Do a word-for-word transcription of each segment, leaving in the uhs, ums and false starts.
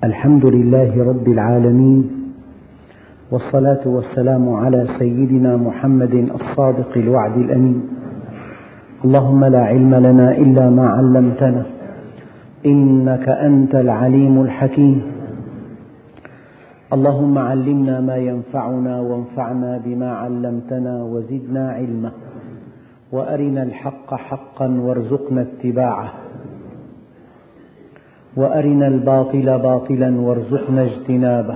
الحمد لله رب العالمين، والصلاة والسلام على سيدنا محمد الصادق الوعد الأمين. اللهم لا علم لنا إلا ما علمتنا إنك أنت العليم الحكيم. اللهم علمنا ما ينفعنا وانفعنا بما علمتنا وزدنا علما، وأرنا الحق حقا وارزقنا اتباعه، وأرنا الباطل باطلا وارزقنا اجتنابه،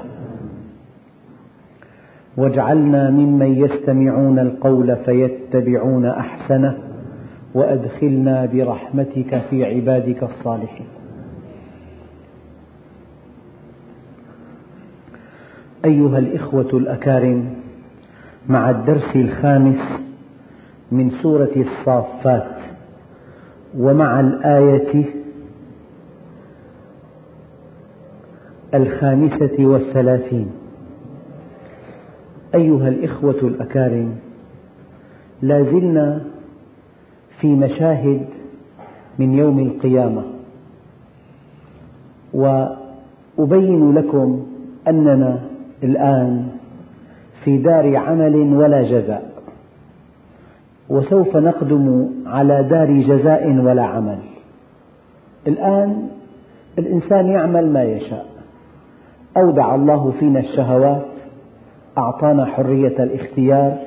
واجعلنا ممن يستمعون القول فيتبعون أحسنه، وأدخلنا برحمتك في عبادك الصالحين. أيها الإخوة الأكارم، مع الدرس الخامس من سورة الصافات، ومع الآية الخامسة والثلاثين. أيها الإخوة الأكارم، لا زلنا في مشاهد من يوم القيامة، وأبين لكم أننا الآن في دار عمل ولا جزاء، وسوف نقدم على دار جزاء ولا عمل. الآن الإنسان يعمل ما يشاء، أودع الله فينا الشهوات، أعطانا حرية الاختيار،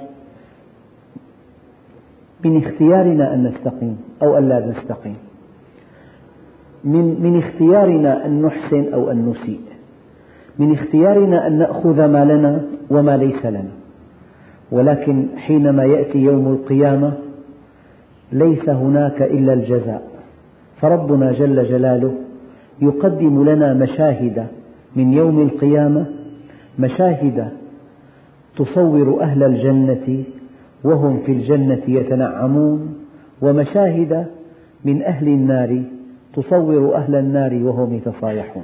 من اختيارنا أن نستقيم أو أن لا نستقيم، من, من اختيارنا أن نحسن أو أن نسيء، من اختيارنا أن نأخذ ما لنا وما ليس لنا. ولكن حينما يأتي يوم القيامة ليس هناك إلا الجزاء، فربنا جل جلاله يقدم لنا مشاهد من يوم القيامة، مشاهد تصور أهل الجنة وهم في الجنة يتنعمون، ومشاهد من أهل النار تصور أهل النار وهم يتصايحون.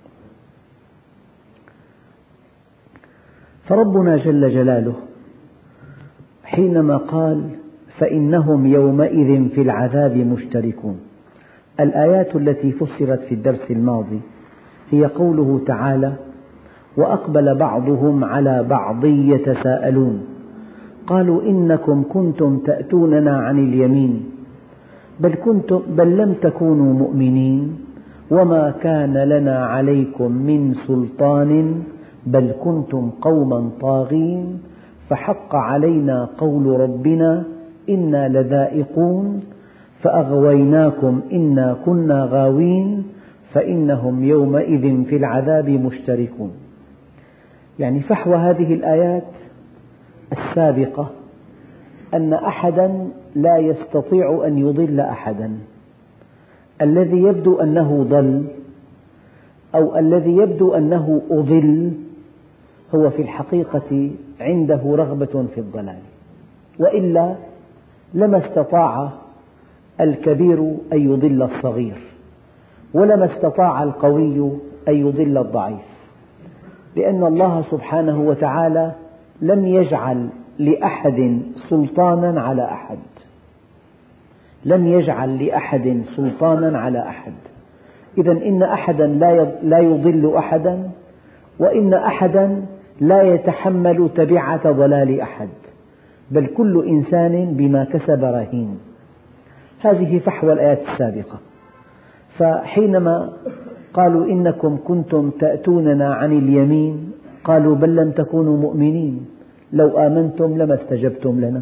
فربنا جل جلاله حينما قال فإنهم يومئذ في العذاب مشتركون، الآيات التي فسرت في الدرس الماضي هي قوله تعالى: وأقبل بعضهم على بعض يتساءلون قالوا إنكم كنتم تأتوننا عن اليمين بل, كنتم بل لم تكونوا مؤمنين وما كان لنا عليكم من سلطان بل كنتم قوما طاغين فحق علينا قول ربنا إنا لذائقون فأغويناكم إنا كنا غاوين فإنهم يومئذ في العذاب مشتركون. يعني فحوى هذه الآيات السابقة أن أحدا لا يستطيع أن يضل أحدا، الذي يبدو أنه ضل أو الذي يبدو أنه أضل هو في الحقيقة عنده رغبة في الضلال، وإلا لما استطاع الكبير أن يضل الصغير، ولما استطاع القوي أن يضل الضعيف، لأن الله سبحانه وتعالى لم يجعل لأحد سلطانا على أحد، لم يجعل لأحد سلطانا على أحد. إذن إن أحدا لا يضل أحدا، وإن أحدا لا يتحمل تبعة ضلال أحد، بل كل إنسان بما كسب رهين. هذه فحوى الآيات السابقة. فحينما قالوا إنكم كنتم تأتوننا عن اليمين قالوا بل لم تكونوا مؤمنين لو آمنتم لما استجبتم لنا،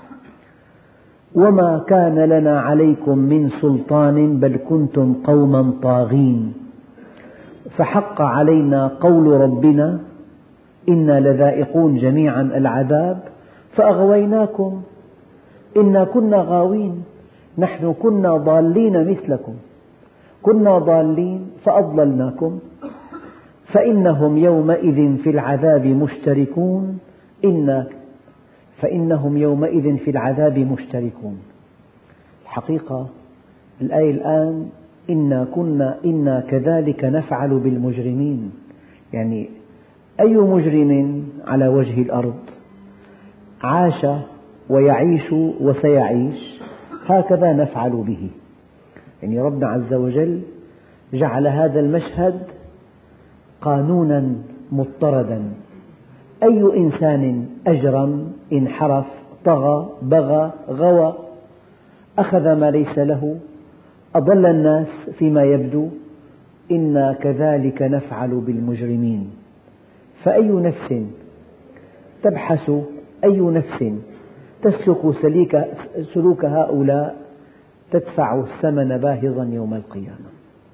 وما كان لنا عليكم من سلطان بل كنتم قوما طاغين فحق علينا قول ربنا إنا لذائقون جميعا العذاب فأغويناكم إنا كنا غاوين، نحن كنا ضالين مثلكم، كنا ضالين فأضللناكم فإنهم يومئذ في العذاب مشتركون إنا فإنهم يومئذ في العذاب مشتركون. الحقيقة الآية الآن إنا كنا إنا كذلك نفعل بالمجرمين، يعني أي مجرم على وجه الأرض عاش ويعيش وسيعيش هكذا نفعل به. يعني ربنا عز وجل جعل هذا المشهد قانونا مضطردا. أي إنسان أجرم انحرف طغى بغى غوى أخذ ما ليس له أضل الناس فيما يبدو، إنا كذلك نفعل بالمجرمين. فأي نفس تبحث، أي نفس تسلك سلوك هؤلاء تدفع الثمن باهظا يوم القيامة.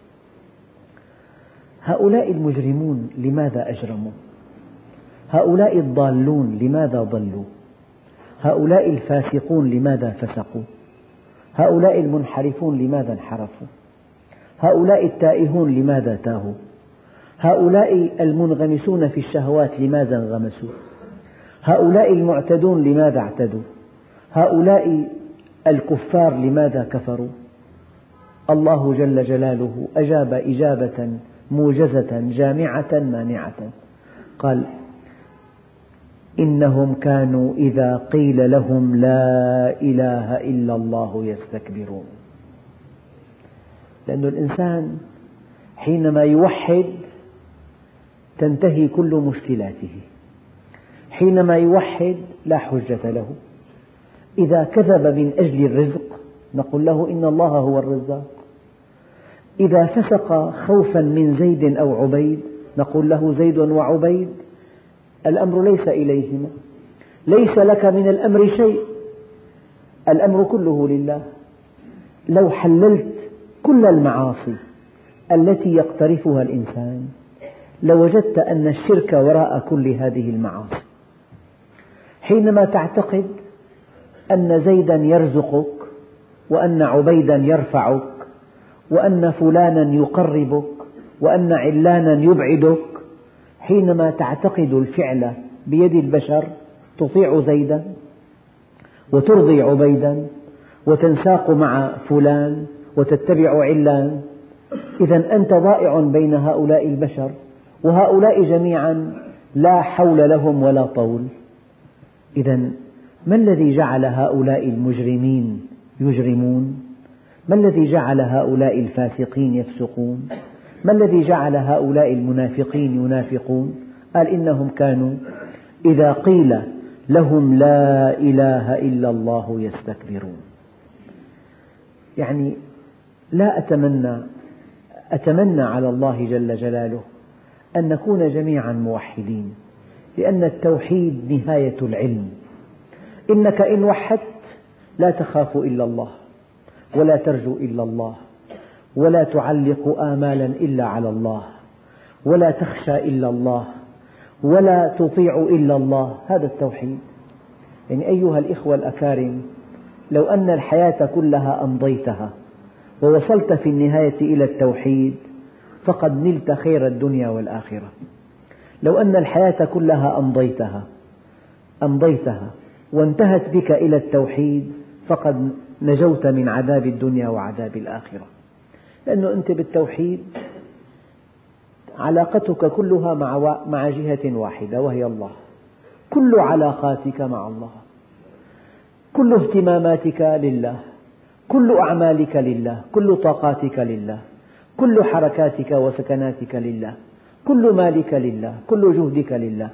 هؤلاء المجرمون لماذا أجرموا؟ هؤلاء الضالون لماذا ضلوا؟ هؤلاء الفاسقون لماذا فسقوا؟ هؤلاء المنحرفون لماذا انحرفوا؟ هؤلاء التائهون لماذا تاهوا؟ هؤلاء المنغمسون في الشهوات لماذا انغمسوا؟ هؤلاء المعتدون لماذا اعتدوا؟ هؤلاء الكفار لماذا كفروا؟ الله جل جلاله أجاب إجابة موجزة جامعة مانعة، قال: إنهم كانوا إذا قيل لهم لا إله إلا الله يستكبرون. لأن الإنسان حينما يوحد تنتهي كل مشكلاته، حينما يوحد لا حجة له. إذا كذب من أجل الرزق نقول له إن الله هو الرزاق، إذا فسق خوفا من زيد أو عبيد نقول له زيد وعبيد الأمر ليس إليهما، ليس لك من الأمر شيء، الأمر كله لله. لو حللت كل المعاصي التي يقترفها الإنسان لوجدت أن الشرك وراء كل هذه المعاصي. حينما تعتقد أن زيدا يرزقك وأن عبيدا يرفعك وأن فلانا يقربك وأن علانا يبعدك، حينما تعتقد الفعل بيد البشر تطيع زيدا وترضي عبيدا وتنساق مع فلان وتتبع علان، إذا أنت ضائع بين هؤلاء البشر، وهؤلاء جميعا لا حول لهم ولا طول. إذا ما الذي جعل هؤلاء المجرمين يجرمون؟ ما الذي جعل هؤلاء الفاسقين يفسقون؟ ما الذي جعل هؤلاء المنافقين ينافقون؟ قال: إنهم كانوا إذا قيل لهم لا إله إلا الله يستكبرون. يعني لا أتمنى أتمنى على الله جل جلاله أن نكون جميعا موحدين، لأن التوحيد نهاية العلم. إنك إن وحدت لا تخاف إلا الله ولا ترجو إلا الله ولا تعلق آمالا إلا على الله ولا تخشى إلا الله ولا تطيع إلا الله. هذا التوحيد. يعني أيها الإخوة الأكارم، لو أن الحياة كلها أمضيتها ووصلت في النهاية إلى التوحيد فقد نلت خير الدنيا والآخرة. لو أن الحياة كلها أمضيتها أمضيتها وانتهت بك إلى التوحيد فقد نجوت من عذاب الدنيا وعذاب الآخرة، لأنه أنت بالتوحيد علاقتك كلها مع مع جهة واحدة وهي الله. كل علاقاتك مع الله، كل اهتماماتك لله، كل أعمالك لله، كل طاقاتك لله، كل حركاتك وسكناتك لله، كل مالك لله، كل جهدك لله،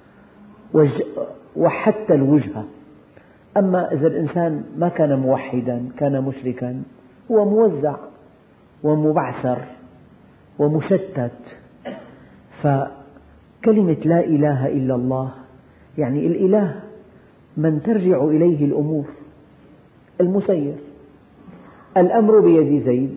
وحتى الوجهة. أما إذا الإنسان ما كان موحدا كان مشركا، هو موزع ومبعثر ومشتت. فكلمة لا إله إلا الله يعني الإله من ترجع إليه الأمور، المسير. الأمر بيد زيد،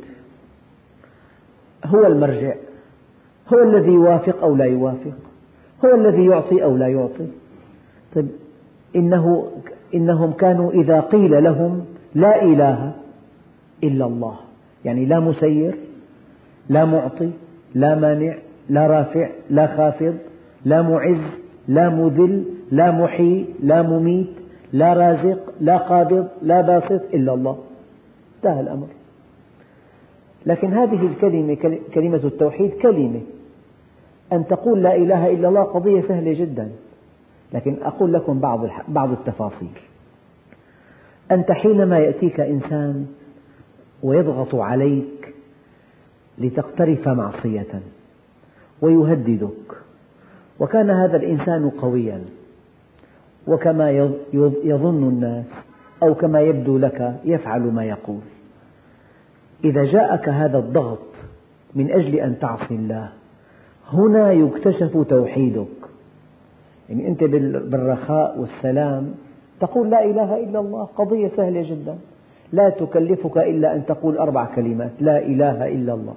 هو المرجع، هو الذي يوافق أو لا يوافق، هو الذي يعطي أو لا يعطي. طيب إنه إنهم كانوا إذا قيل لهم لا إله إلا الله، يعني لا مسير، لا معطي، لا مانع، لا رافع، لا خافض، لا معز، لا مذل، لا محيي، لا مميت، لا رازق، لا قابض، لا باسط إلا الله. انتهى الأمر. لكن هذه الكلمة كلمة التوحيد كلمة، أن تقول لا إله إلا الله قضية سهلة جدا، لكن أقول لكم بعض بعض التفاصيل. أنت حينما يأتيك إنسان ويضغط عليك لتقترف معصية ويهددك، وكان هذا الإنسان قويا، وكما يظن الناس أو كما يبدو لك يفعل ما يقول. إذا جاءك هذا الضغط من أجل أن تعصي الله، هنا يكتشف توحيدك. يعني أنت بالرخاء والسلام تقول لا إله إلا الله، قضية سهلة جدا، لا تكلفك إلا أن تقول أربع كلمات: لا إله إلا الله.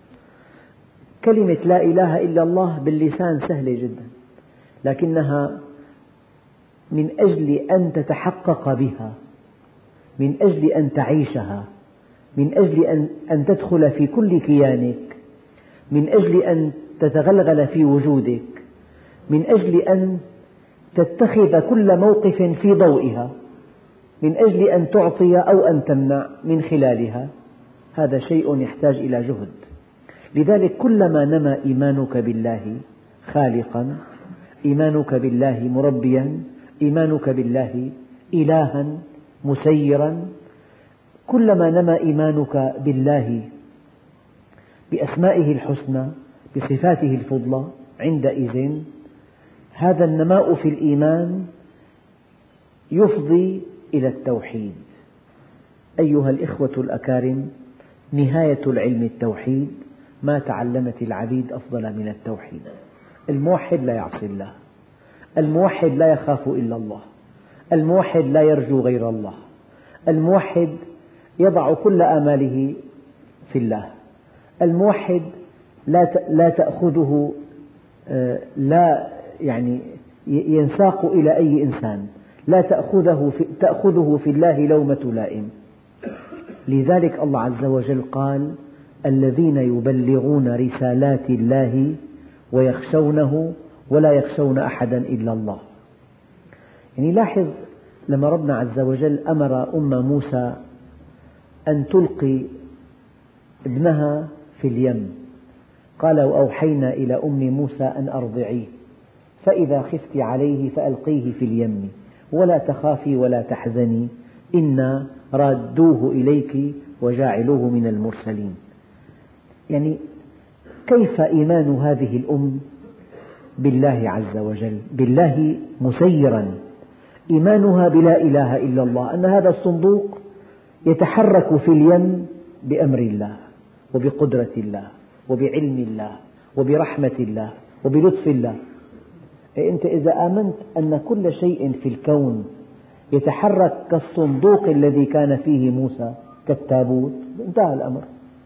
كلمة لا إله إلا الله باللسان سهلة جدا، لكنها من أجل أن تتحقق بها، من أجل أن تعيشها، من أجل أن, أن تدخل في كل كيانك، من أجل أن تتغلغل في وجودك، من أجل أن تتخذ كل موقف في ضوئها، من أجل أن تعطي أو أن تمنع من خلالها. هذا شيء يحتاج إلى جهد. لذلك كلما نمى إيمانك بالله خالقا، إيمانك بالله مربيا، إيمانك بالله إلها مسيرا، كلما نمى إيمانك بالله بأسمائه الحسنى بصفاته الفضلى، عندئذ هذا النماء في الإيمان يفضي إلى التوحيد. أيها الإخوة الأكارم، نهاية العلم التوحيد، ما تعلمت العبيد أفضل من التوحيد. الموحد لا يعصي الله، الموحد لا يخاف إلا الله، الموحد لا يرجو غير الله، الموحد يضع كل آماله في الله، الموحد لا تأخذه لا يعني ينساق إلى أي إنسان، لا تأخذه في, تأخذه في الله لومة لائم. لذلك الله عز وجل قال: الذين يبلغون رسالات الله ويخشونه ولا يخشون أحدا إلا الله. يعني لاحظ لما ربنا عز وجل أمر أم موسى أن تلقي ابنها في اليم، قال: وأوحينا إلى أم موسى أن أرضعيه فإذا خفت عليه فألقيه في اليم ولا تخافي ولا تحزني إنا رادوه إليك وجاعلوه من المرسلين. يعني كيف إيمان هذه الأم بالله عز وجل، بالله مسيرا، إيمانها بلا إله إلا الله، أن هذا الصندوق يتحرك في اليم بأمر الله وبقدرة الله وبعلم الله وبرحمة الله وبلطف الله. أنت إذا آمنت أن كل شيء في الكون يتحرك كالصندوق الذي كان فيه موسى، كالتابوت، انتهى الأمر.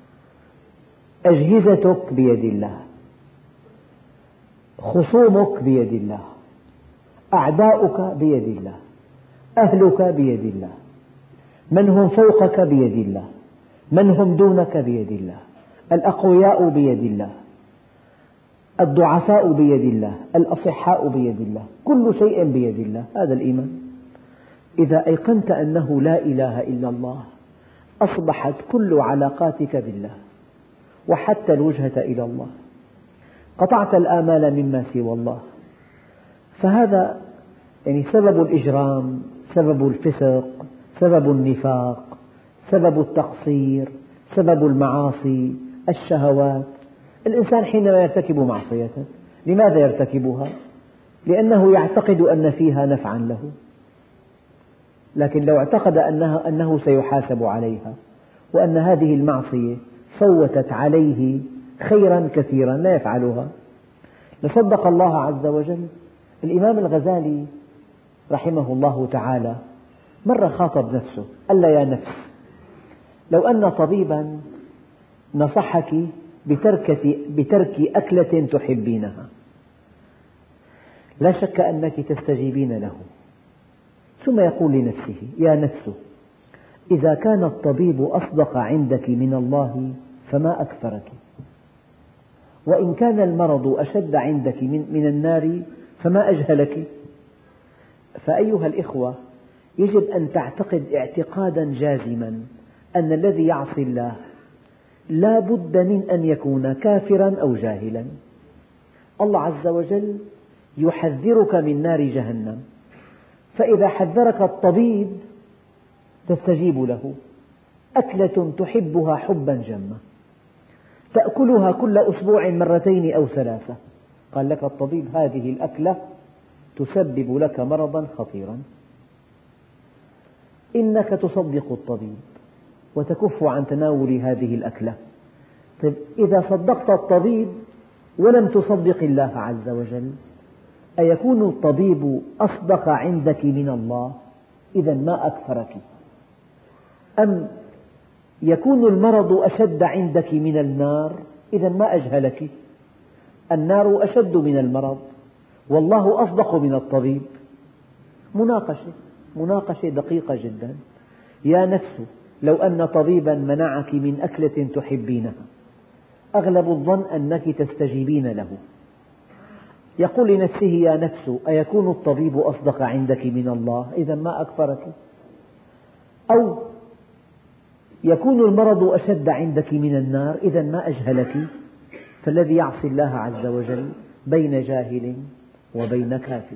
أجهزتك بيد الله، خصومك بيد الله، أعداؤك بيد الله، أهلك بيد الله، من هم فوقك بيد الله، من هم دونك بيد الله، الأقوياء بيد الله، الضعفاء بيد الله، الأصحاء بيد الله، كل شيء بيد الله. هذا الإيمان. إذا أيقنت أنه لا إله إلا الله، أصبحت كل علاقاتك بالله، وحتى الوجهة إلى الله، قطعت الآمال مما سوى الله. فهذا يعني سبب الإجرام، سبب الفسق، سبب النفاق، سبب التقصير، سبب المعاصي، الشهوات. الإنسان حينما يرتكب معصية لماذا يرتكبها؟ لأنه يعتقد أن فيها نفعا له، لكن لو اعتقد أنه, أنه سيحاسب عليها وأن هذه المعصية فوتت عليه خيرا كثيرا لا يفعلها، لصدق الله عز وجل. الإمام الغزالي رحمه الله تعالى مرة خاطب نفسه، قال: يا نفس، لو أن طبيبا نصحك بترك, بترك أكلة تحبينها، لا شك أنك تستجيبين له. ثم يقول لنفسه: يا نفس، إذا كان الطبيب أصدق عندك من الله فما أكثرك، وإن كان المرض أشد عندك من النار فما أجهلك. فأيها الإخوة، يجب أن تعتقد اعتقادا جازما أن الذي يعصي الله لا بد من أن يكون كافرا أو جاهلا. الله عز وجل يحذرك من نار جهنم، فإذا حذرك الطبيب تستجيب له. أكلة تحبها حبا جما، تأكلها كل أسبوع مرتين أو ثلاثة. قال لك الطبيب هذه الأكلة تسبب لك مرضا خطيرا، إنك تصدق الطبيب وتكف عن تناول هذه الأكلة. طيب إذا صدقت الطبيب ولم تصدق الله عز وجل، أيكون الطبيب أصدق عندك من الله؟ إذا ما أكثرك. أم يكون المرض أشد عندك من النار؟ إذا ما أجهلك. النار أشد من المرض والله أصدق من الطبيب. مناقشة مناقشة دقيقة جدا. يا نفس لو أن طبيبا منعك من أكلة تحبينها، أغلب الظن أنك تستجيبين له. يقول لنفسه يا نفس أيكون الطبيب أصدق عندك من الله؟ إذا ما أكثرك. أو يكون المرض أشد عندك من النار؟ إذا ما أجهلك. فالذي يعصي الله عز وجل بين جاهل وبين كافر.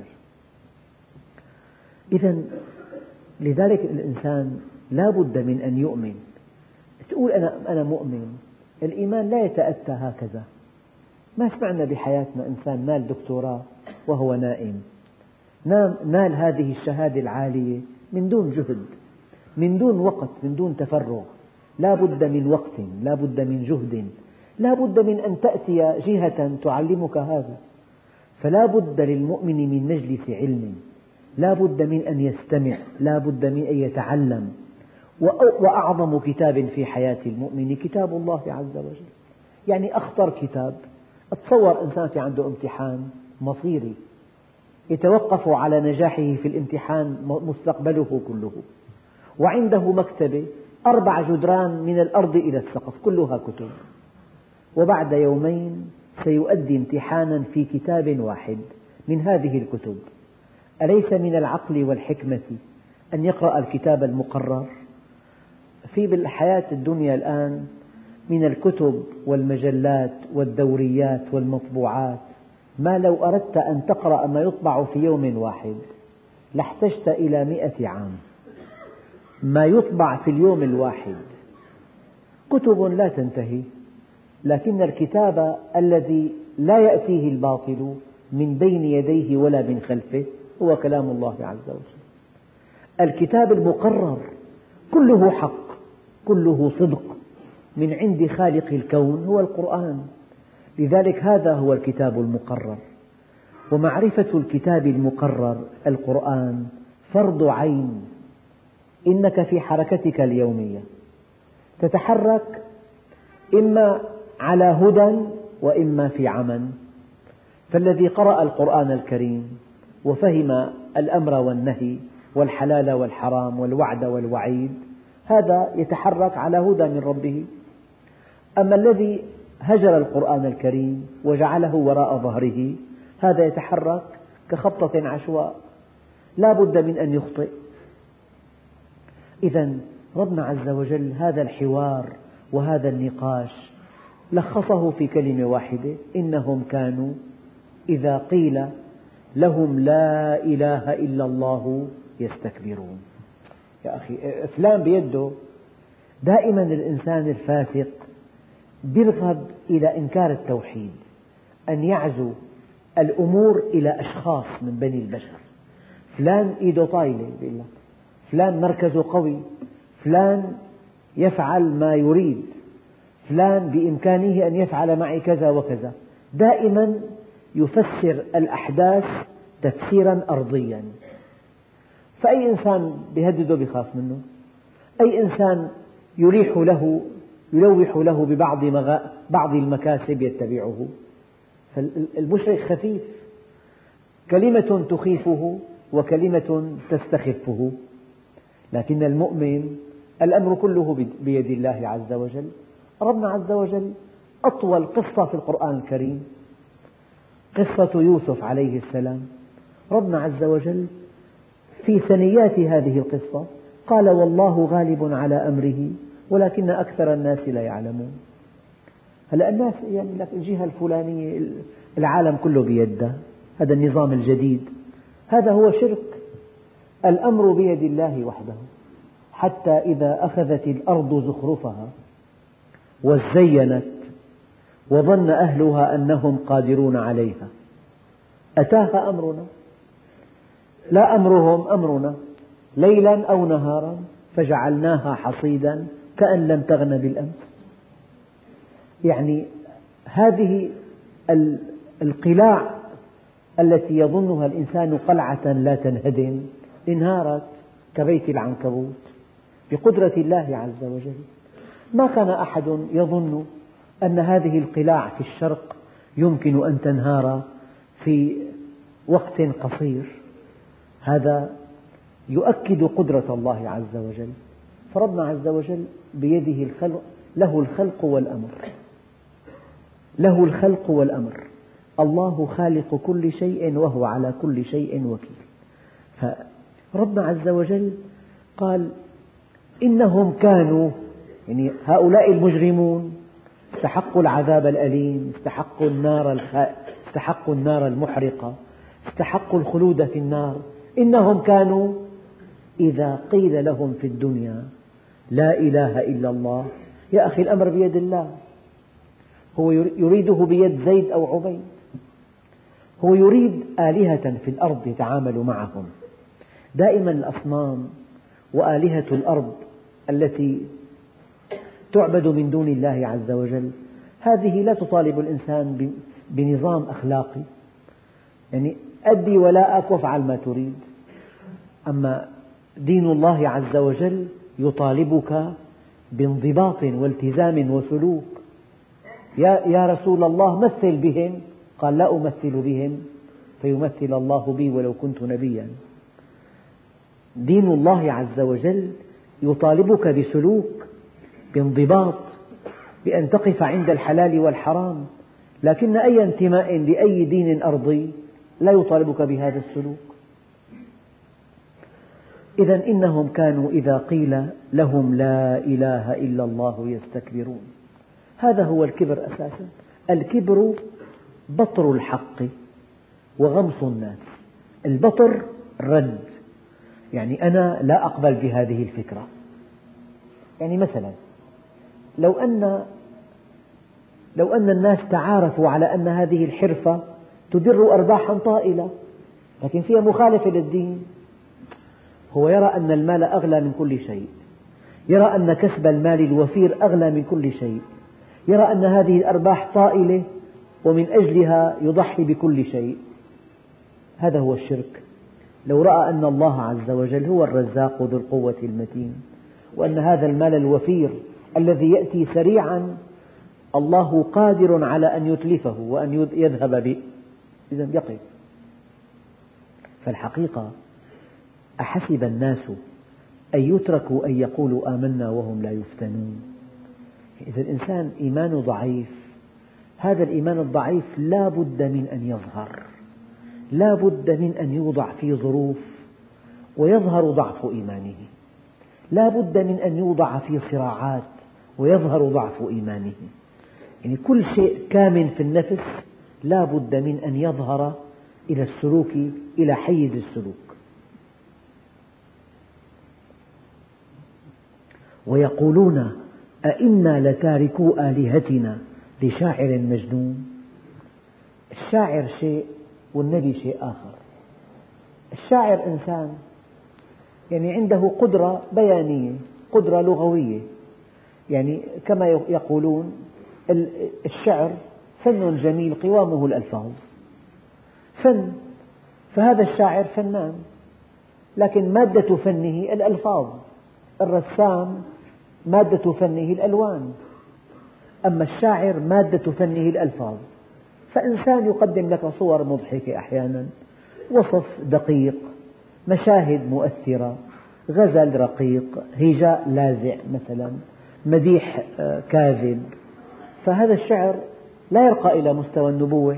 إذا لذلك الإنسان لا بد من أن يؤمن. تقول أنا أنا مؤمن. الإيمان لا يتأتى هكذا. ما سمعنا بحياتنا إنسان نال دكتوراه وهو نائم، نال هذه الشهادة العالية من دون جهد، من دون وقت، من دون تفرغ. لا بد من وقت، لا بد من جهد، لا بد من أن تأتي جهة تعلمك هذا. فلا بد للمؤمن من مجلس علم، لا بد من أن يستمع، لا بد من أن يتعلم. وأعظم كتاب في حياة المؤمن كتاب الله عز وجل، يعني أخطر كتاب. أتصور إنسان في عنده امتحان مصيري يتوقف على نجاحه في الامتحان مستقبله كله، وعنده مكتبة أربع جدران من الأرض إلى السقف كلها كتب، وبعد يومين سيؤدي امتحانا في كتاب واحد من هذه الكتب. أليس من العقل والحكمة أن يقرأ الكتاب المقرر؟ في بالحياة الدنيا الآن من الكتب والمجلات والدوريات والمطبوعات ما لو أردت أن تقرأ ما يطبع في يوم واحد لاحتجت إلى مئة عام. ما يطبع في اليوم الواحد كتب لا تنتهي، لكن الكتاب الذي لا يأتيه الباطل من بين يديه ولا من خلفه هو كلام الله عز وجل. الكتاب المقرر كله حق، كله صدق من عند خالق الكون هو القرآن. لذلك هذا هو الكتاب المقرر. ومعرفة الكتاب المقرر القرآن فرض عين. إنك في حركتك اليومية تتحرك إما على هدى وإما في عمى. فالذي قرأ القرآن الكريم وفهم الأمر والنهي والحلال والحرام والوعد والوعيد هذا يتحرك على هدى من ربه. أما الذي هجر القرآن الكريم وجعله وراء ظهره هذا يتحرك كخبطة عشواء، لا بد من أن يخطئ. إذا ربنا عز وجل هذا الحوار وهذا النقاش لخصه في كلمة واحدة: إنهم كانوا إذا قيل لهم لا إله إلا الله يستكبرون. يا أخي فلان بيده. دائما الإنسان الفاسق يرغب إلى إنكار التوحيد، أن يعزو الأمور إلى أشخاص من بني البشر. فلان إيده طايلة، فلان مركزه قوي، فلان يفعل ما يريد، فلان بإمكانه أن يفعل معي كذا وكذا. دائما يفسر الأحداث تفسيرا أرضيا. فأي إنسان بيهدده بيخاف منه، أي إنسان يليح له يلوح له ببعض بعض المكاسب يتبعه. فالمشرك خفيف، كلمة تخيفه وكلمة تستخفه. لكن المؤمن الأمر كله بيد الله عز وجل. ربنا عز وجل أطول قصة في القرآن الكريم قصة يوسف عليه السلام. ربنا عز وجل في ثنيات هذه القصة قال: والله غالب على أمره ولكن أكثر الناس لا يعلمون. هلأ الناس يعني لك الجهة الفلانية العالم كله بيدها، هذا النظام الجديد، هذا هو شرك. الأمر بيد الله وحده. حتى إذا أخذت الأرض زخرفها وزينت وظن أهلها أنهم قادرون عليها أتاها أمرنا، لا أمرهم أمرنا، ليلا أو نهارا فجعلناها حصيدا كأن لم تغن بالأمس. يعني هذه القلاع التي يظنها الإنسان قلعة لا تنهدم انهارت كبيت العنكبوت بقدرة الله عز وجل. ما كان أحد يظن أن هذه القلاع في الشرق يمكن أن تنهار في وقت قصير. هذا يؤكد قدرة الله عز وجل. فربنا عز وجل بيده الخلق، له الخلق والأمر، له الخلق والأمر. الله خالق كل شيء وهو على كل شيء وكيل. فربنا عز وجل قال إنهم كانوا، يعني هؤلاء المجرمون استحقوا العذاب الأليم، استحقوا النار الخ... استحقوا النار المحرقة، استحقوا الخلود في النار. إنهم كانوا إذا قيل لهم في الدنيا لا إله إلا الله. يا أخي الأمر بيد الله، هو يريده بيد زيد أو عبيد، هو يريد آلهة في الأرض يتعامل معهم. دائما الأصنام وآلهة الأرض التي تعبد من دون الله عز وجل هذه لا تطالب الإنسان بنظام أخلاقي، يعني أدي ولاءك وافعل ما تريد. أما دين الله عز وجل يطالبك بانضباط والتزام وسلوك. يا, يا رسول الله مثل بهم، قال لا أمثل بهم فيمثل الله بي ولو كنت نبيا. دين الله عز وجل يطالبك بسلوك، بانضباط، بأن تقف عند الحلال والحرام. لكن أي انتماء لأي دين أرضي لا يطالبك بهذا السلوك. إذا إنهم كانوا إذا قيل لهم لا إله إلا الله يستكبرون. هذا هو الكبر أساسا. الكبر بطر الحق وغمص الناس. البطر الرد، يعني أنا لا أقبل بهذه الفكرة. يعني مثلا لو أن لو أن الناس تعارفوا على أن هذه الحرفة تدر أرباحا طائلة لكن فيها مخالفة للدين، هو يرى أن المال أغلى من كل شيء، يرى أن كسب المال الوفير أغلى من كل شيء، يرى أن هذه الأرباح طائلة ومن أجلها يضحي بكل شيء. هذا هو الشرك. لو رأى أن الله عز وجل هو الرزاق ذو القوة المتين، وأن هذا المال الوفير الذي يأتي سريعا الله قادر على أن يتلفه وأن يذهب به، إذن يقف. فالحقيقة أحسب الناس أن يتركوا أن يقولوا آمنا وهم لا يفتنون. إذا الإنسان إيمانه ضعيف، هذا الإيمان الضعيف لا بد من أن يظهر، لا بد من أن يوضع في ظروف ويظهر ضعف إيمانه، لا بد من أن يوضع في صراعات ويظهر ضعف إيمانه. يعني كل شيء كامن في النفس لا بد من أن يظهر إلى السلوك، إلى حيز السلوك. ويقولون أئنا لتاركو آلهتنا لشاعر مجنون. الشاعر شيء والنبي شيء آخر. الشاعر إنسان، يعني عنده قدرة بيانية، قدرة لغوية، يعني كما يقولون الشعر فن جميل قوامه الألفاظ، فن. فهذا الشاعر فنان، لكن مادة فنه الألفاظ. الرسام مادة فنه الألوان، أما الشاعر مادة فنه الألفاظ. فإنسان يقدم لك صور مضحكة أحيانا، وصف دقيق، مشاهد مؤثرة، غزل رقيق، هجاء لاذع مثلا، مديح كاذب. فهذا الشعر لا يرقى إلى مستوى النبوة.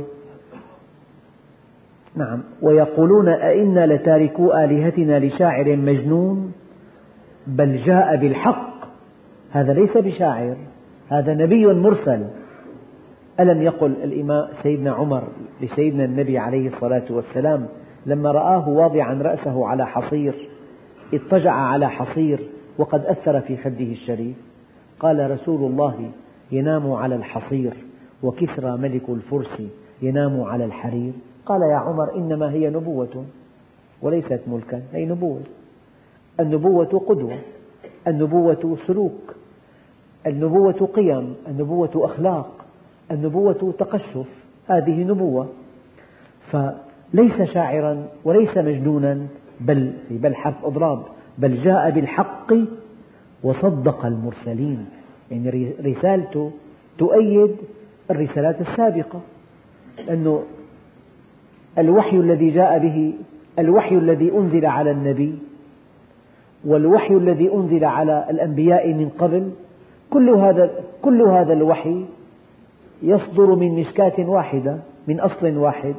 نعم. ويقولون أئنا لتاركو آلهتنا لشاعر مجنون بل جاء بالحق. هذا ليس بشاعر، هذا نبي مرسل. ألم يقل الإمام سيدنا عمر لسيدنا النبي عليه الصلاة والسلام لما رآه واضعا رأسه على حصير، اضطجع على حصير وقد أثر في خده الشريف، قال رسول الله ينام على الحصير وكسرى ملك الفرس ينام على الحرير. قال يا عمر إنما هي نبوة وليست ملكا، هي نبوة. النبوة قدوة، النبوة سلوك، النبوة قيم، النبوة أخلاق، النبوة تقشف، هذه نبوة. فليس شاعرا وليس مجنونا، بل بل حرف إضراب، بل جاء بالحق وصدق المرسلين، يعني رسالته تؤيد الرسالات السابقة. لأنه الوحي الذي جاء به، الوحي الذي أنزل على النبي والوحي الذي أنزل على الأنبياء من قبل، كل هذا كل هذا الوحي يصدر من مشكاة واحدة، من أصل واحد.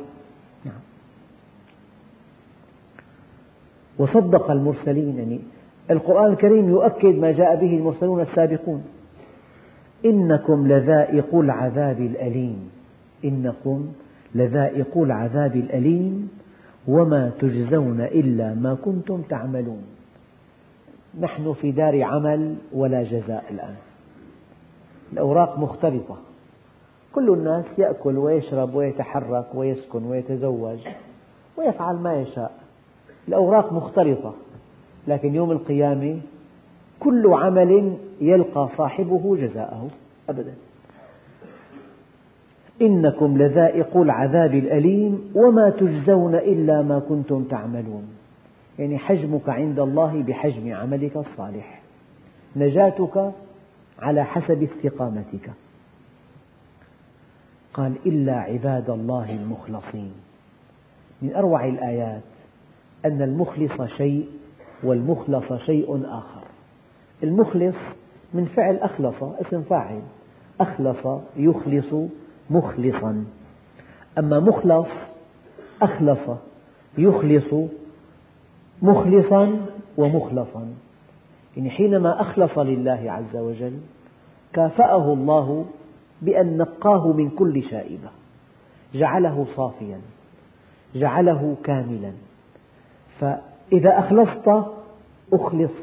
وصدق المرسلين، يعني القرآن الكريم يؤكد ما جاء به المرسلون السابقون. إنكم لذائقو العذاب الأليم، إنكم لذائقو العذاب الأليم وما تجزون إلا ما كنتم تعملون. نحن في دار عمل ولا جزاء الآن، الأوراق مختلطة، كل الناس يأكل ويشرب ويتحرك ويسكن ويتزوج ويفعل ما يشاء، الأوراق مختلطة، لكن يوم القيامة كل عمل يلقى صاحبه جزاءه أبدا. إنكم لذائقو العذاب الأليم وما تجزون إلا ما كنتم تعملون، يعني حجمك عند الله بحجم عملك الصالح، نجاتك على حسب استقامتك. قال إلا عباد الله المخلصين. من أروع الآيات أن المخلص شيء والمخلص شيء آخر. المخلص من فعل أخلص، اسم فاعل، أخلص يخلص مخلصا. أما مخلص أخلص يخلص مخلصا ومخلصا، يعني حينما أخلص لله عز وجل كافأه الله بأن نقاه من كل شائبة، جعله صافيا، جعله كاملا. فإذا أخلصت أخلصت،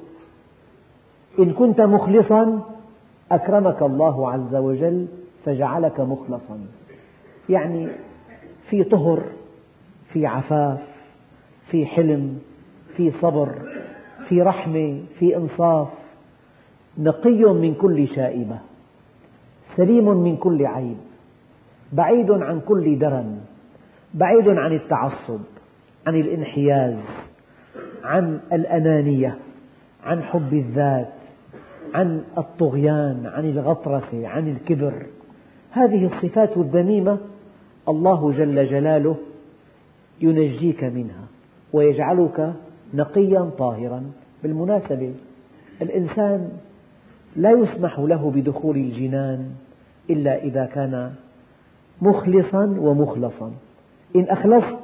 إن كنت مخلصا أكرمك الله عز وجل فجعلك مخلصا، يعني في طهر، في عفاف، في حلم، في صبر، في رحمة، في إنصاف، نقي من كل شائبة، سليم من كل عيب، بعيد عن كل درن، بعيد عن التعصب، عن الانحياز، عن الأنانية، عن حب الذات، عن الطغيان، عن الغطرسة، عن الكبر. هذه الصفات الذميمة الله جل جلاله ينجيك منها ويجعلك نقيا طاهرا. بالمناسبة الإنسان لا يسمح له بدخول الجنان إلا إذا كان مخلصا ومخلصا. إن أخلصت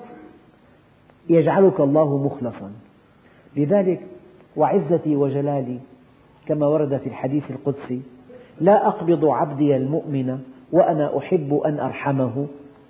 يجعلك الله مخلصا. لذلك وعزتي وجلالي كما ورد في الحديث القدسي: لا أقبض عبدي المؤمن وأنا أحب أن أرحمه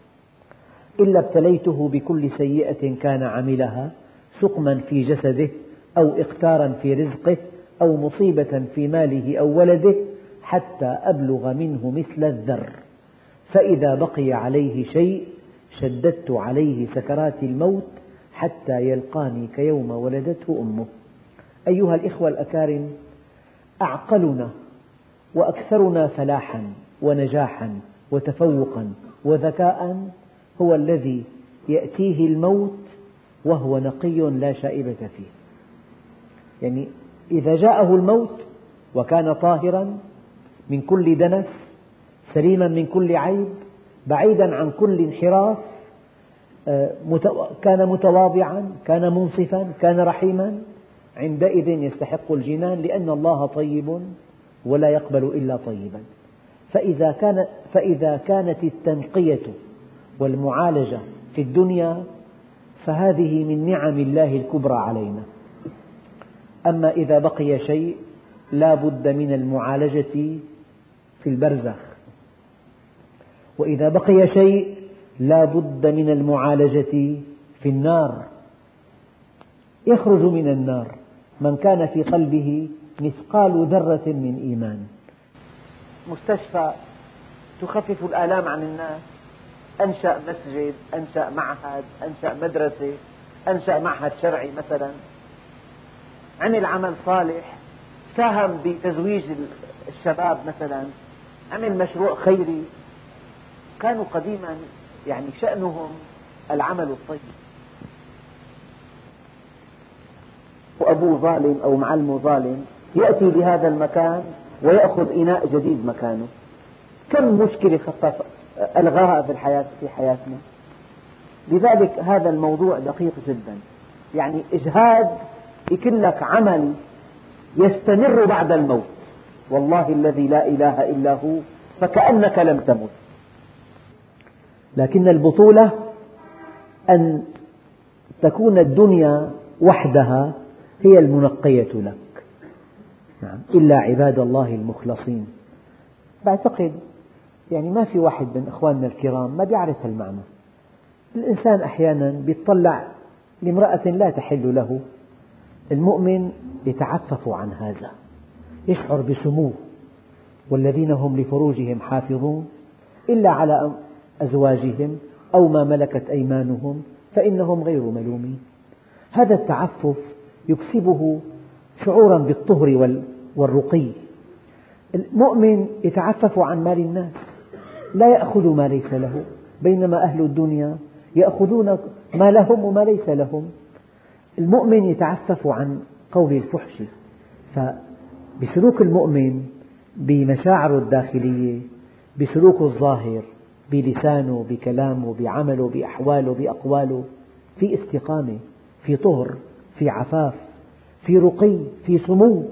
إلا ابتليته بكل سيئة كان عملها، سقما في جسده أو إقتارا في رزقه أو مصيبة في ماله أو ولده، حتى أبلغ منه مثل الذر، فإذا بقي عليه شيء شددت عليه سكرات الموت حتى يلقاني كيوم ولدته أمه. أيها الإخوة الأكارم، أعقلنا وأكثرنا فلاحا ونجاحا وتفوقا وذكاء هو الذي يأتيه الموت وهو نقي لا شائبة فيه. يعني إذا جاءه الموت وكان طاهرا من كل دنس، سليما من كل عيب، بعيدا عن كل انحراف، كان متواضعا، كان منصفا، كان رحيما، عندئذ يستحق الجنان، لأن الله طيب ولا يقبل إلا طيبا. فإذا, كان فإذا كانت التنقية والمعالجة في الدنيا فهذه من نعم الله الكبرى علينا. أما إذا بقي شيء لا بد من المعالجة في البرزخ، وإذا بقي شيء لا بد من المعالجة في النار. يخرج من النار من كان في قلبه مثقال ذرة من إيمان. مستشفى تخفف الآلام عن الناس، أنشأ مسجد، أنشأ معهد، أنشأ مدرسة، أنشأ معهد شرعي مثلا، عمل عمل صالح، ساهم بتزويج الشباب مثلا، عمل مشروع خيري. كانوا قديما يعني شأنهم العمل الطيب. وأبوه ظالم أو معلمه ظالم، يأتي لهذا المكان ويأخذ إناء جديد مكانه. كم مشكلة خطف ألغاها في الحياة في حياتنا. لذلك هذا الموضوع دقيق جدا، يعني إجهاد يكون لك عمل يستمر بعد الموت، والله الذي لا إله إلا هو، فكأنك لم تمت. لكن البطولة أن تكون الدنيا وحدها هي المنقية لك. نعم. إلا عباد الله المخلصين. بعتقد يعني ما في واحد من إخواننا الكرام ما يعرف المعنى. الإنسان أحيانا يتطلع لامرأة لا تحل له، المؤمن يتعفف عن هذا، يشعر بسمو. والذين هم لفروجهم حافظون إلا على أزواجهم أو ما ملكت أيمانهم فإنهم غير ملومين. هذا التعفف يكسبه شعورا بالطهر والرقي. المؤمن يتعفف عن مال الناس، لا يأخذ ما ليس له، بينما أهل الدنيا يأخذون ما لهم وما ليس لهم. المؤمن يتعفف عن قول الفحش. فبسلوك المؤمن، بمشاعره الداخلية، بسلوكه الظاهر، بلسانه، بكلامه، بعمله، بأحواله، بأقواله، في استقامة، في طهر، في عفاف، في رقي، في سمو.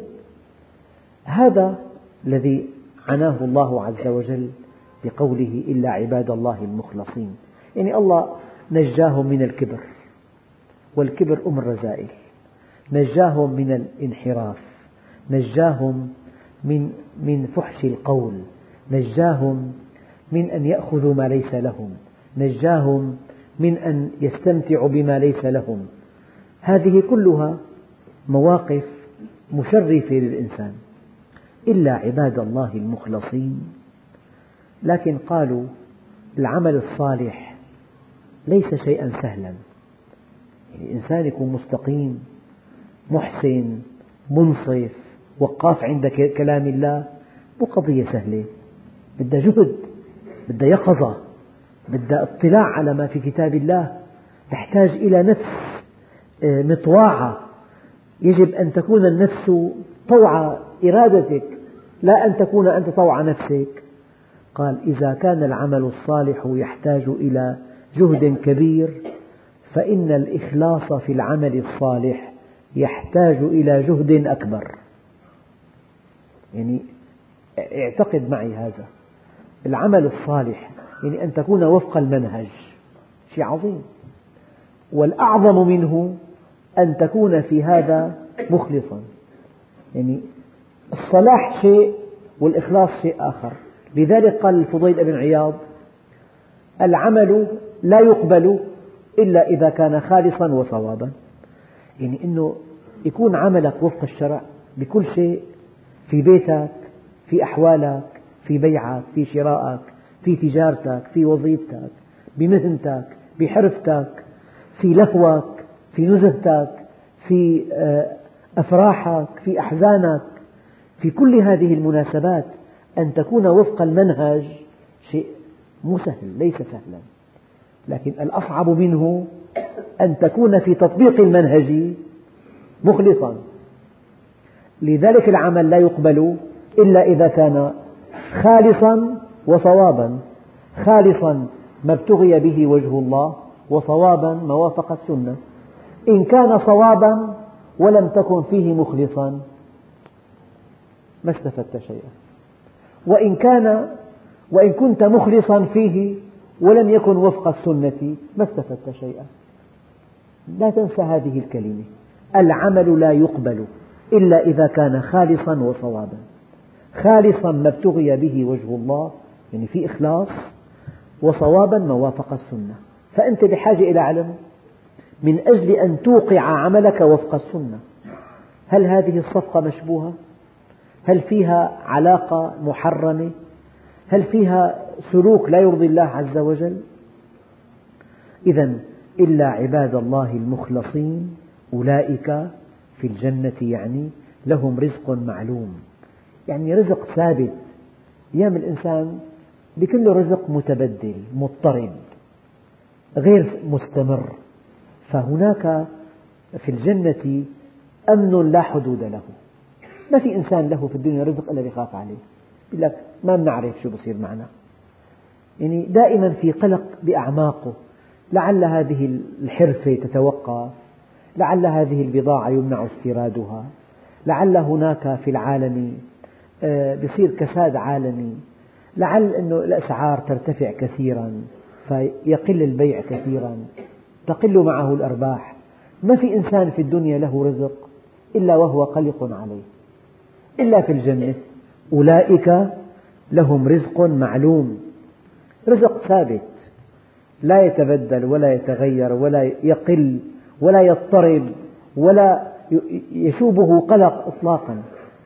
هذا الذي عناه الله عز وجل بقوله إلا عباد الله المخلصين. يعني الله نجاهم من الكبر، والكبر أم الرذائل، نجاهم من الانحراف، نجاهم من من فحش القول، نجاهم من أن يأخذوا ما ليس لهم، نجاهم من أن يستمتعوا بما ليس لهم. هذه كلها مواقف مشرفة للإنسان. إلا عباد الله المخلصين. لكن قالوا العمل الصالح ليس شيئا سهلا. يعني الإنسان يكون مستقيم، محسن، منصف، وقاف عند كلام الله، مو قضية سهلة، بدها جهد، بدها يقظة، بدها اطلاع على ما في كتاب الله، تحتاج إلى نفس مطواعة. يجب أن تكون النفس طوع إرادتك، لا أن تكون أنت طوع نفسك. قال إذا كان العمل الصالح يحتاج إلى جهد كبير، فإن الإخلاص في العمل الصالح يحتاج إلى جهد أكبر. يعني اعتقد معي هذا، العمل الصالح يعني أن تكون وفق المنهج، شيء عظيم، والأعظم منه أن تكون في هذا مخلصا. يعني الصلاح شيء والإخلاص شيء آخر. لذلك قال الفضيل بن عياض: العمل لا يقبل إلا إذا كان خالصا وصوابا. يعني أنه يكون عملك وفق الشرع بكل شيء، في بيتك، في أحوالك، في بيعك، في شرائك، في تجارتك، في وظيفتك، بمهنتك، بحرفتك، في لهوك، في نزهتك، في أفراحك، في أحزانك، في كل هذه المناسبات أن تكون وفق المنهج شيء مو سهل، ليس سهلا. لكن الأصعب منه أن تكون في تطبيق المنهج مخلصا. لذلك العمل لا يقبل إلا إذا كان خالصا وصوابا. خالصا ما ابتغي به وجه الله، وصوابا ما وافق السنة. إن كان صوابا ولم تكن فيه مخلصا ما استفدت شيئا، وإن كان وإن كنت مخلصا فيه ولم يكن وفق السنة ما استفدت شيئا. لا تنسى هذه الكلمة: العمل لا يقبل إلا إذا كان خالصا وصوابا. خالصا ما ابتغي به وجه الله، يعني في إخلاص، وصوابا ما وافق السنة. فأنت بحاجة إلى علم من أجل أن توقع عملك وفق السنة. هل هذه الصفقة مشبوهة؟ هل فيها علاقة محرمة؟ هل فيها سلوك لا يرضي الله عز وجل. إذن إلا عباد الله المخلصين أولئك في الجنة، يعني لهم رزق معلوم، يعني رزق ثابت. أيام الإنسان بكل رزق متبدل مضطرب غير مستمر، فهناك في الجنة أمن لا حدود له. ما في إنسان له في الدنيا رزق إلا يخاف عليه، يقول لك ما بنعرف شو بصير معنا، يعني دائما في قلق بأعماقه، لعل هذه الحرفة تتوقف، لعل هذه البضاعة يمنع استيرادها، لعل هناك في العالم بصير كساد عالمي، لعل أن الأسعار ترتفع كثيرا فيقل البيع كثيرا، تقل معه الأرباح. ما في إنسان في الدنيا له رزق إلا وهو قلق عليه، إلا في الجنة أولئك لهم رزق معلوم، رزق ثابت لا يتبدل ولا يتغير ولا يقل ولا يضطرب ولا يشوبه قلق إطلاقا.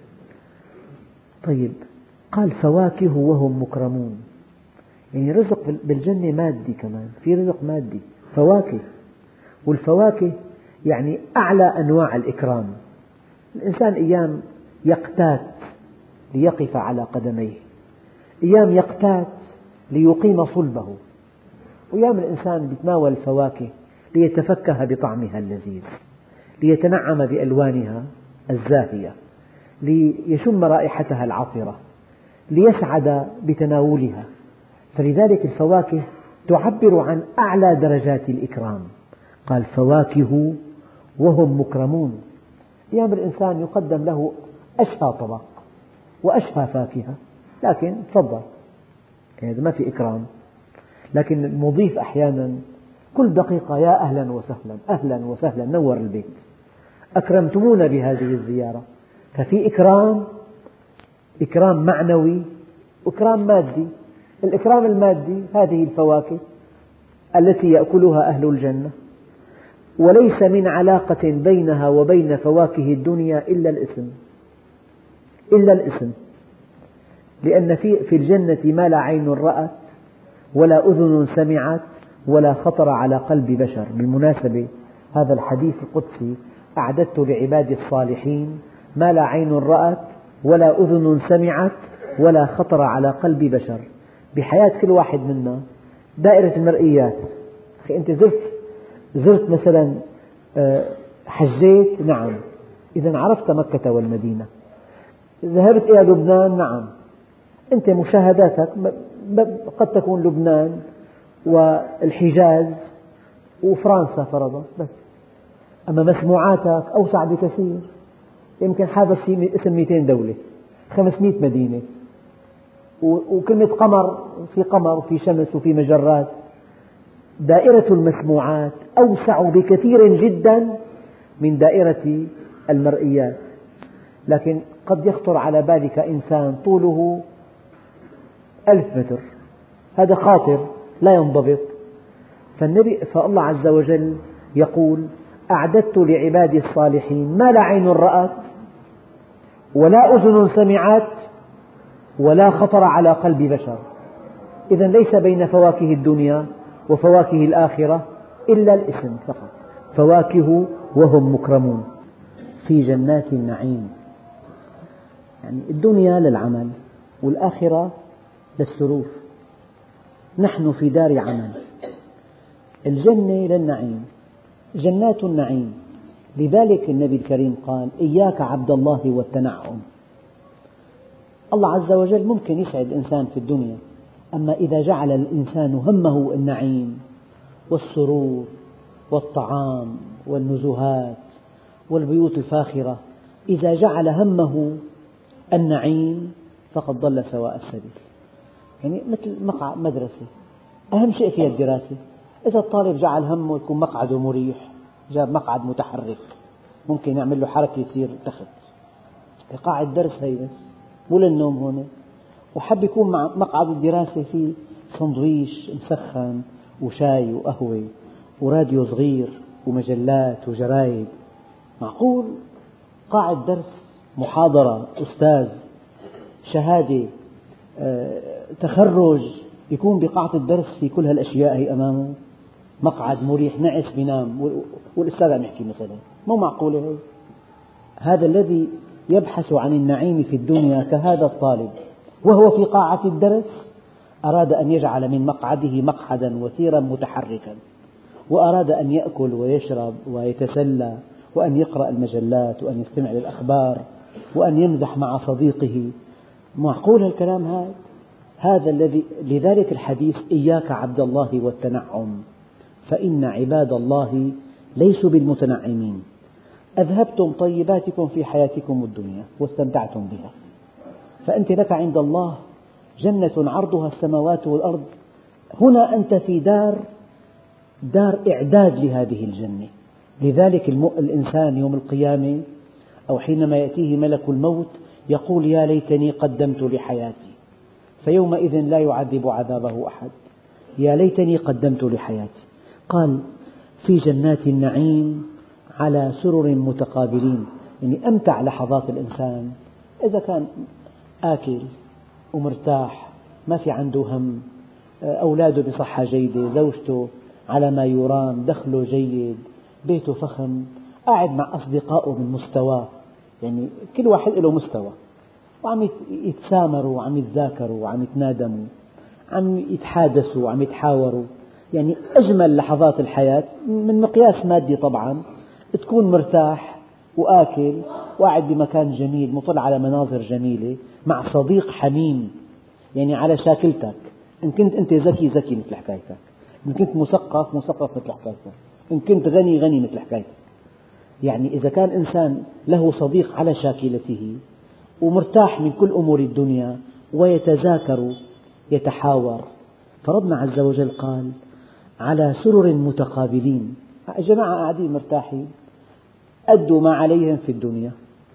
طيب، قال فواكه وهم مكرمون، يعني رزق بالجنة مادي، كمان في رزق مادي فواكه، والفواكه يعني أعلى أنواع الإكرام. الإنسان أيام يقتات ليقف على قدميه، أيام يقتات ليقيم صلبه، وأيام الإنسان يتناول الفواكه ليتفكه بطعمها اللذيذ، ليتنعم بألوانها الزاهية، ليشم رائحتها العطرة، ليسعد بتناولها. فلذلك الفواكه تعبر عن أعلى درجات الإكرام. قال فواكه وهم مكرمون، أيام الإنسان يقدم له أشهى طبق وأشهى فاكهة، لكن تفضل، هذا ما في إكرام. لكن المضيف أحيانا كل دقيقة يا أهلا وسهلا أهلا وسهلا نور البيت، أكرمتمونا بهذه الزيارة. ففي إكرام، إكرام معنوي وإكرام مادي. الإكرام المادي هذه الفواكه التي يأكلها أهل الجنة، وليس من علاقة بينها وبين فواكه الدنيا إلا الاسم، إلا الاسم، لأن في في الجنة ما لا عين رأت ولا أذن سمعت ولا خطر على قلب بشر. بالمناسبة هذا الحديث القدسي أعددت لعبادي الصالحين ما لا عين رأت ولا أذن سمعت ولا خطر على قلب بشر. بحياة كل واحد منا دائرة المرئيات. أخي أنت زرت زرت مثلا حجيت، نعم، إذا عرفت مكة والمدينة. ذهبت إلى لبنان، نعم، أنت مشاهداتك قد تكون لبنان والحجاز وفرنسا فرضا بس، أما مسموعاتك أوسع بكثير، يمكن حافظ اسم مئتين دولة، خمسمئة مدينة، وكلمة قمر، في قمر وفي شمس وفي مجرات. دائرة المسموعات أوسع بكثير جدا من دائرة المرئيات. لكن قد يخطر على بالك إنسان طوله ألف متر، هذا خاطر لا ينضبط. فالنبي فالله عز وجل يقول أعددت لعبادي الصالحين ما لا عين رأت ولا أذن سمعت ولا خطر على قلب بشر. إذن ليس بين فواكه الدنيا وفواكه الآخرة إلا الاسم فقط. فواكه وهم مكرمون في جنات النعيم، يعني الدنيا للعمل والآخرة للسرور. نحن في دار عمل، الجنة للنعيم، جنات النعيم. لذلك النبي الكريم قال إياك عبد الله والتنعم. الله عز وجل ممكن يسعد الإنسان في الدنيا، أما إذا جعل الإنسان همه النعيم والسرور والطعام والنزهات والبيوت الفاخرة، إذا جعل همه النعيم فقد ضل سواء السبيل. يعني مثل مقعد مدرسة، أهم شيء فيها الدراسة. إذا الطالب جعل همه يكون مقعده مريح، جاب مقعد متحرك ممكن يعمل له حركة يصير تخت، قاعد درس هي بس مو للنوم هون، وحب يكون مع مقعد الدراسة فيه سندويش مسخن وشاي وقهوة وراديو صغير ومجلات وجرايد، معقول قاعد درس، محاضرة، أستاذ، شهادة، تخرج، يكون بقاعة الدرس في كل هالأشياء هي أمامه، مقعد مريح نعس بينام والأستاذ عم يحكي مثلا، مو معقولة هي. هذا الذي يبحث عن النعيم في الدنيا كهذا الطالب وهو في قاعة الدرس أراد أن يجعل من مقعده مقعدا وثيرا متحركا، وأراد أن يأكل ويشرب ويتسلى وأن يقرأ المجلات وأن يستمع للأخبار وأن يمزح مع صديقه. معقول الكلام هذا؟ هذا الذي لذلك الحديث إياك عبد الله والتنعم فإن عباد الله ليسوا بالمتنعمين. أذهبتم طيباتكم في حياتكم الدنيا واستمتعتم بها، فأنت لك عند الله جنة عرضها السماوات والأرض. هنا أنت في دار دار إعداد لهذه الجنة. لذلك الإنسان يوم القيامة أو حينما يأتيه ملك الموت يقول يا ليتني قدمت لحياتي، فيومئذ لا يعذب عذابه أحد. يا ليتني قدمت لحياتي. قال في جنات النعيم على سرر متقابلين، يعني أمتع لحظات الإنسان إذا كان آكل ومرتاح ما في عنده هم، أولاده بصحة جيدة، زوجته على ما يرام، دخله جيد، بيته فخم، قاعد مع أصدقائه من مستواه، يعني كل واحد له مستوى وعم يتسامروا وعم يتذاكروا وعم يتنادموا، عم يتحادثوا وعم يتحاوروا. يعني أجمل لحظات الحياة من مقياس مادي طبعا تكون مرتاح وآكل وقاعد بمكان جميل مطل على مناظر جميلة مع صديق حميم، يعني على شاكلتك. إن كنت أنت ذكي ذكي مثل حكايتك، إن كنت مثقف مثقف مثل حكايتك، إن كنت غني غني مثل حكايتك. يعني إذا كان إنسان له صديق على شاكلته ومرتاح من كل أمور الدنيا ويتذاكر يتحاور، فربنا عز وجل قال على سرر متقابلين. جماعة قاعدين مرتاحين أدوا ما عليهم في الدنيا،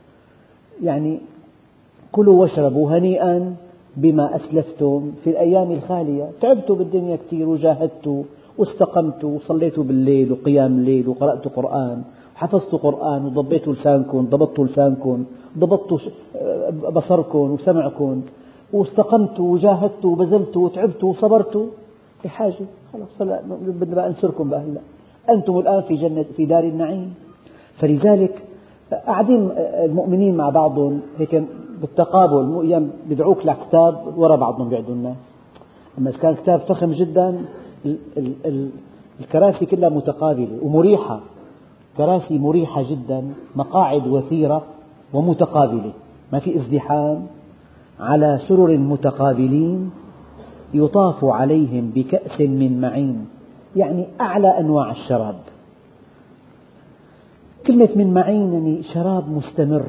يعني كلوا واشربوا هنيئا بما أسلفتم في الأيام الخالية. تعبتوا بالدنيا كثير وجاهدتوا واستقمتوا وصليتوا بالليل وقيام الليل وقرأتوا قرآن وحفظتوا قرآن وضبيتوا لسانكم ضبطتوا لسانكم ضبطتوا بصركم وسمعكم واستقمتوا وجاهدتوا وبذلتوا وتعبتوا وصبرتوا. في حاجة خلاص بدنا بقى ننصركم بقى هلا، أنتم الآن في جنة في دار النعيم. فلذلك قاعدين المؤمنين مع بعضهم هيك بالتقابل، أيام بيدعوك لكتاب وراء بعضهم بيعدوا الناس. أما إذا كان كتاب فخم جدا الكراسي كلها متقابلة ومريحة، كراسي مريحة جدا، مقاعد وثيرة ومتقابلة، ما في ازدحام. على سرر متقابلين يطاف عليهم بكأس من معين، يعني أعلى أنواع الشراب. كلمة من معين يعني شراب مستمر.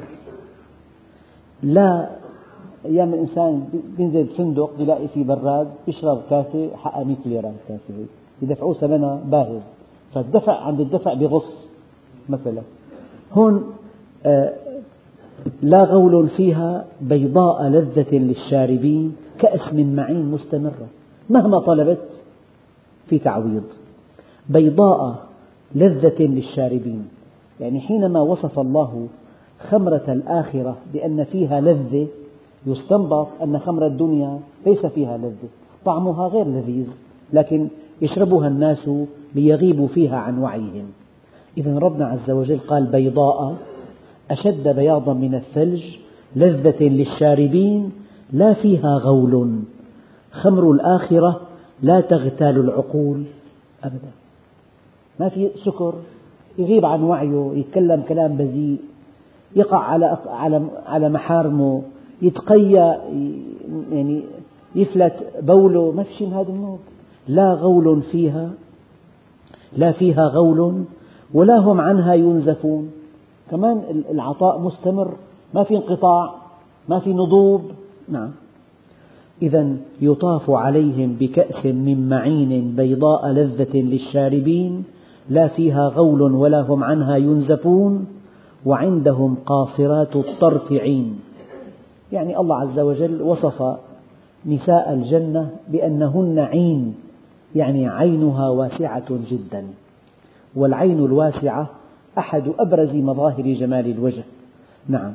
لا أيام الإنسان بينزل فندق بيلاقي فيه براد بيشرب كاسة حقها مئة ليرة، كاسة يدفعوه ثمنها باهظ، فالدفع عند الدفع بغص مثلا. هون آه لا غول فيها بيضاء لذة للشاربين كأس من معين مستمرة، مهما طلبت في تعويض. بيضاء لذة للشاربين، يعني حينما وصف الله خمرة الآخرة بأن فيها لذة يستنبط أن خمر الدنيا ليس فيها لذة، طعمها غير لذيذ، لكن يشربها الناس ليغيبوا فيها عن وعيهم. إذن ربنا عز وجل قال بيضاء أشد بياضا من الثلج لذة للشاربين لا فيها غول. خمر الآخرة لا تغتال العقول أبدا، ما في سكر يغيب عن وعيه، يتكلم كلام بذيء، يقع على على على محارمه، يتقيأ، يعني يفلت بوله، ما في شيء من هذا النوع. لا غول فيها، لا فيها غول ولا هم عنها ينزفون. كمان العطاء مستمر، ما في انقطاع، ما في نضوب. نعم. إذن يطاف عليهم بكأس من معين بيضاء لذة للشاربين لا فيها غول ولا هم عنها ينزفون وعندهم قاصرات الطرف عين. يعني الله عز وجل وصف نساء الجنة بأنهن عين، يعني عينها واسعة جدا، والعين الواسعة أحد أبرز مظاهر جمال الوجه. نعم.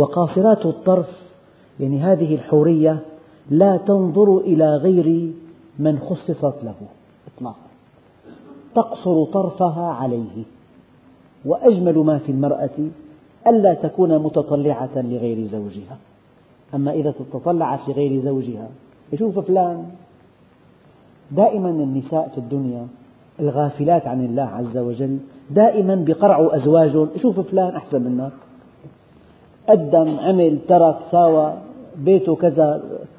وقاصرات الطرف يعني هذه الحورية لا تنظر إلى غير من خصصت له إطلاقا، تقصر طرفها عليه. وأجمل ما في المرأة ألا تكون متطلعة لغير زوجها. أما إذا تطلعت لغير زوجها، يشوف فلان. دائما النساء في الدنيا الغافلات عن الله عز وجل دائما بقرعوا أزواجهم، يشوف فلان أحسن منك، قدم، عمل، ترك، ساوى، بيته كذا،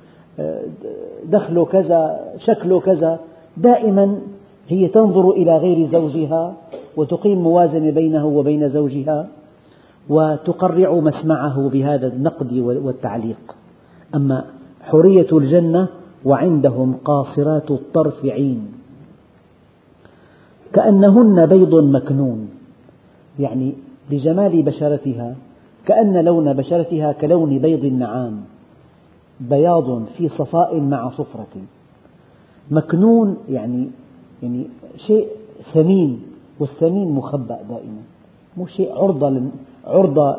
دخله كذا، شكله كذا. دائما هي تنظر إلى غير زوجها وتقيم موازنة بينه وبين زوجها، وتقرع مسمعه بهذا النقد والتعليق. أما حورية الجنة وعندهم قاصرات الطرف عين كأنهن بيض مكنون، يعني لجمال بشرتها كأن لون بشرتها كلون بيض النعام، بياض في صفاء مع صفرة. مكنون يعني يعني شيء ثمين، والثمين مخبأ دائما، مو شيء عرضة عرضة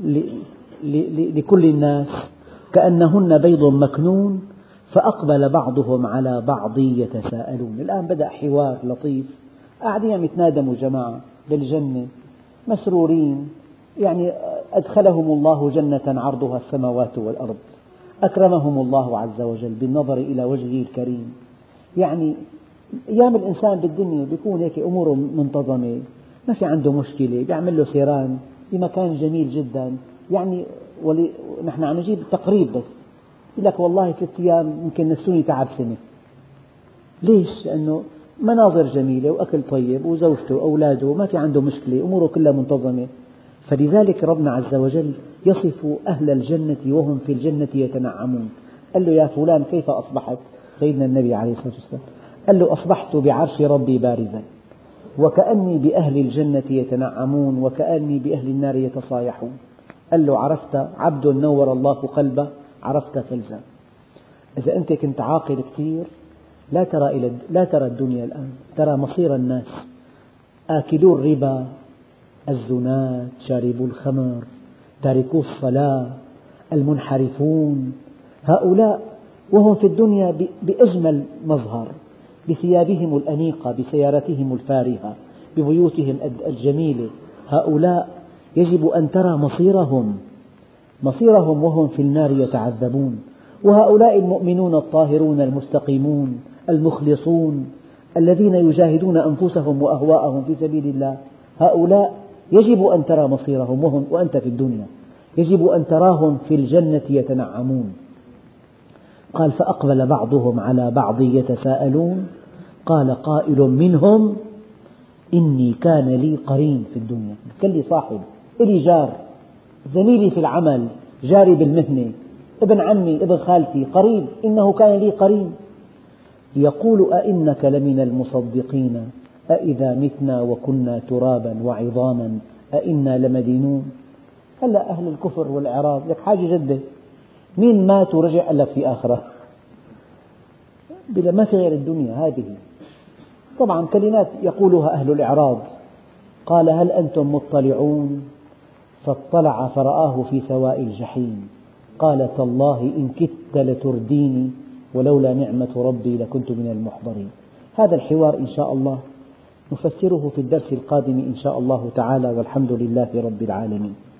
لكل الناس. كأنهن بيض مكنون فأقبل بعضهم على بعض يتساءلون. الآن بدأ حوار لطيف، قاعدين يتنادموا جماعة بالجنة مسرورين، يعني أدخلهم الله جنة عرضها السماوات والأرض، أكرمهم الله عز وجل بالنظر إلى وجهه الكريم. يعني أيام الإنسان بالدنيا بيكون هيك أموره منتظمة، ما في عنده مشكلة، بيعمل له سيران بمكان جميل جدا. يعني ولي نحن عم نجيب تقريب بس، يقول لك والله ثلاث أيام يمكن نسوني تعب سنة. ليش؟ لأنه مناظر جميلة وأكل طيب وزوجته وأولاده ما في عنده مشكلة، أموره كلها منتظمة. فلذلك ربنا عز وجل يصف أهل الجنة وهم في الجنة يتنعمون. قال له يا فلان كيف أصبحت؟ سيدنا النبي عليه الصلاة والسلام قال له أصبحت بعرش ربي بارزا، وكأني بأهل الجنة يتنعمون وكأني بأهل النار يتصايحون. قال له عرفت؟ عبد نور الله قلبه عرفت فلزا. إذا أنت كنت عاقل كثير لا ترى إلى لا ترى الدنيا الآن، ترى مصير الناس. آكلو الربا، الزنات، شاربو الخمر، تاركو الصلاة، المنحرفون، هؤلاء وهم في الدنيا بأجمل مظهر، بثيابهم الأنيقة، بسيارتهم الفارهة، ببيوتهم الجميلة. هؤلاء يجب أن ترى مصيرهم مصيرهم وهم في النار يتعذبون. وهؤلاء المؤمنون الطاهرون المستقيمون المخلصون الذين يجاهدون أنفسهم وأهواءهم في سبيل الله، هؤلاء يجب أن ترى مصيرهم وهم وأنت في الدنيا، يجب أن تراهم في الجنة يتنعمون. قال فأقبل بعضهم على بعض يتساءلون قال قائل منهم إني كان لي قرين في الدنيا، كان لي صاحب، لي جار، زميلي في العمل، جاري بالمهنة، ابن عمي، ابن خالتي، قريب، إنه كان لي قرين يقول أئنك لمن المصدقين أئذا متنا وكنا ترابا وعظاما أئنا لمدينون. هلا أهل الكفر والإعراض لك حاجة جدة، مين مات ورجع قال لك في آخرة؟ بلا ما في غير الدنيا هذه. طبعا كلمات يقولها أهل الإعراض. قال هل أنتم مطلعون؟ فاطلع فرآه في سواء الجحيم قال تالله إن كدت لترديني ولولا نعمة ربي لكنت من المحضرين. هذا الحوار إن شاء الله نفسره في الدرس القادم إن شاء الله تعالى، والحمد لله رب العالمين.